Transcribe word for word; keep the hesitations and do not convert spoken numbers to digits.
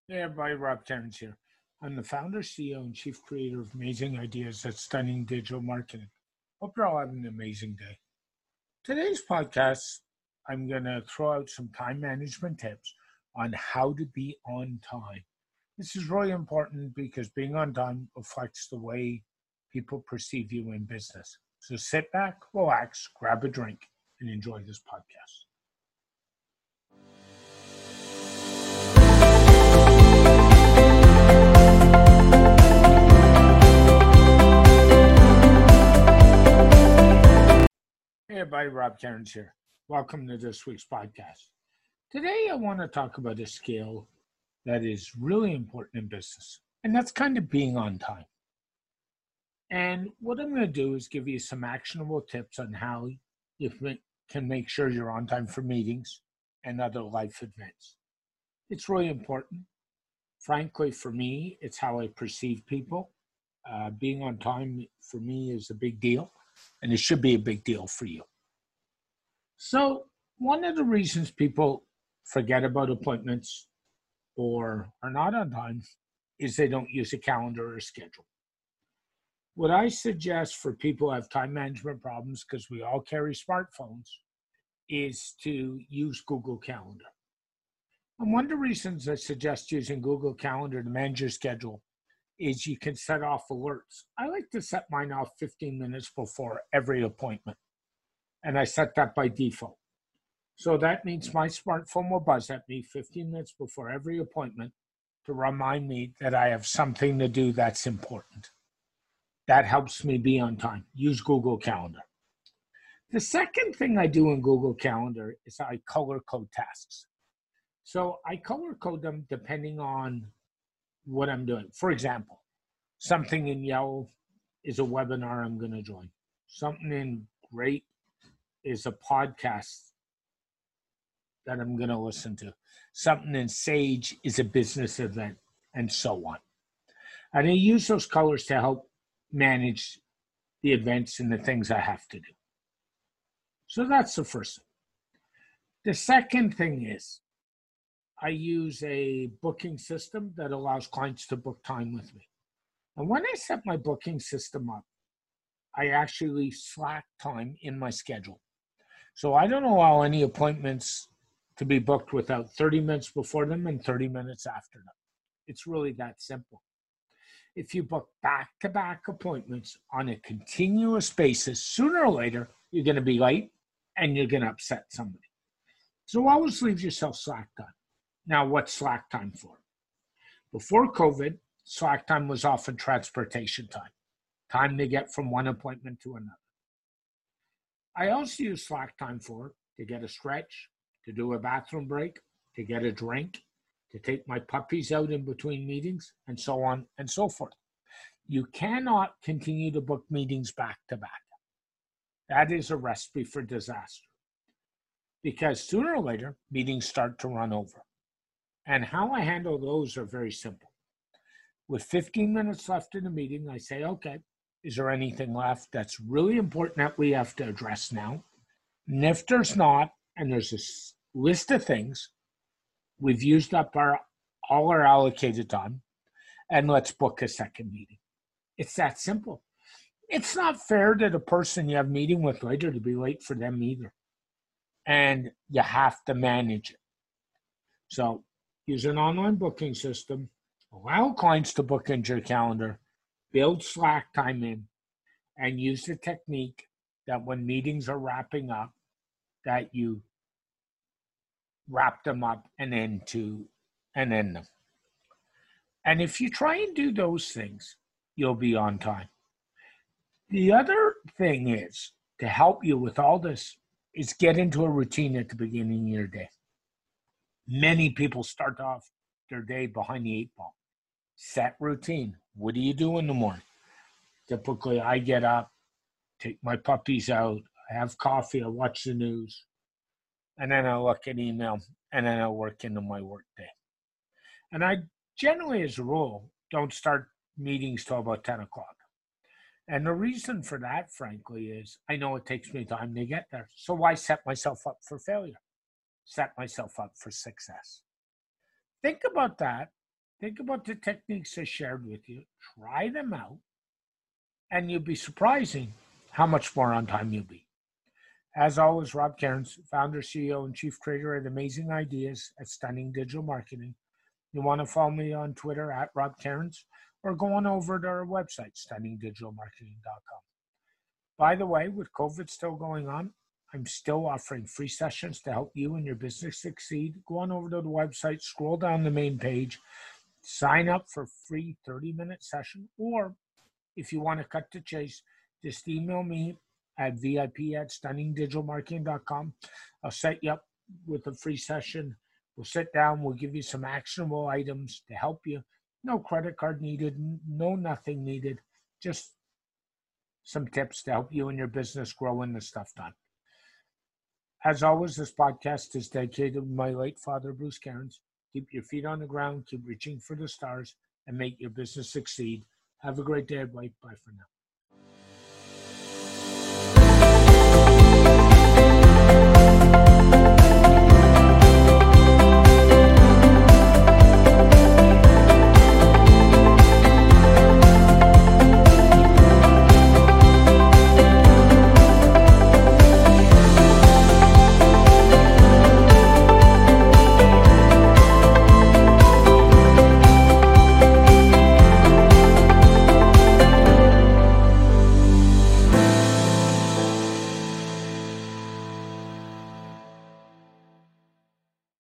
Hey everybody, Rob Cairns here. I'm the founder, C E O, and Chief Creator of Amazing Ideas at Stunning Digital Marketing. Hope you're all having an amazing day. Today's podcast, I'm going to throw out some time management tips on how to be on time. This is really important because being on time reflects the way people perceive you in business. So sit back, relax, grab a drink, and enjoy this podcast. Hey everybody, Rob Cairns here. Welcome to this week's podcast. Today I want to talk about a skill that is really important in business, and that's kind of being on time. And what I'm going to do is give you some actionable tips on how you can make sure you're on time for meetings and other life events. It's really important. Frankly, for me, it's how I perceive people. Uh, being on time for me is a big deal, and it should be a big deal for you. So one of the reasons people forget about appointments or are not on time is they don't use a calendar or a schedule. What I suggest for people who have time management problems, because we all carry smartphones, is to use Google Calendar. And one of the reasons I suggest using Google Calendar to manage your schedule is you can set off alerts. I like to set mine off fifteen minutes before every appointment. And I set that by default. So that means my smartphone will buzz at me fifteen minutes before every appointment to remind me that I have something to do that's important. That helps me be on time. Use Google Calendar. The second thing I do in Google Calendar is I color code tasks. So I color code them depending on what I'm doing. For example, something in yellow is a webinar I'm going to join. Something in gray is a podcast that I'm going to listen to. Something in sage is a business event, and so on. And I use those colors to help manage the events and the things I have to do. So that's the first thing. The second thing is I use a booking system that allows clients to book time with me. And when I set my booking system up, I actually slack time in my schedule. So I don't allow any appointments to be booked without thirty minutes before them and thirty minutes after them. It's really that simple. If you book back-to-back appointments on a continuous basis, sooner or later, you're going to be late and you're going to upset somebody. So always leave yourself slack time. Now, what's slack time for? Before COVID, slack time was often transportation time, time to get from one appointment to another. I also use slack time for to get a stretch, to do a bathroom break, to get a drink, to take my puppies out in between meetings, and so on and so forth. You cannot continue to book meetings back to back. That is a recipe for disaster. Because sooner or later, meetings start to run over. And how I handle those are very simple. With fifteen minutes left in the meeting, I say, okay, is there anything left that's really important that we have to address now? And if there's not, and there's a list of things, we've used up our all our allocated time, and let's book a second meeting. It's that simple. It's not fair to the person you have a meeting with later to be late for them either. And you have to manage it. So use an online booking system, allow clients to book into your calendar, build slack time in, and use the technique that when meetings are wrapping up, that you wrap them up and end to and end them. And if you try and do those things, you'll be on time. The other thing is, to help you with all this, is get into a routine at the beginning of your day. Many people start off their day behind the eight ball. Set routine. What do you do in the morning? Typically, I get up, take my puppies out, I have coffee, I watch the news, and then I look at email, and then I work into my work day. And I generally, as a rule, don't start meetings till about ten o'clock. And the reason for that, frankly, is I know it takes me time to get there. So why set myself up for failure? Set myself up for success. Think about that Think about the techniques I shared with you, try them out, and you'll be surprising how much more on time you'll be. As always, Rob Cairns, founder, C E O, and chief creator at Amazing Ideas at Stunning Digital Marketing. You want to follow me on Twitter at Rob Cairns, or go on over to our website, stunning digital marketing dot com. By the way, with COVID still going on, I'm still offering free sessions to help you and your business succeed. Go on over to the website, scroll down the main page, sign up for a free thirty-minute session, or if you want to cut to chase, just email me at vip at stunning digital marketing dot com. I'll set you up with a free session. We'll sit down. We'll give you some actionable items to help you. No credit card needed. No nothing needed. Just some tips to help you and your business grow and the stuff done. As always, this podcast is dedicated to my late father, Bruce Cairns. Keep your feet on the ground. Keep reaching for the stars and make your business succeed. Have a great day, everybody. Bye for now.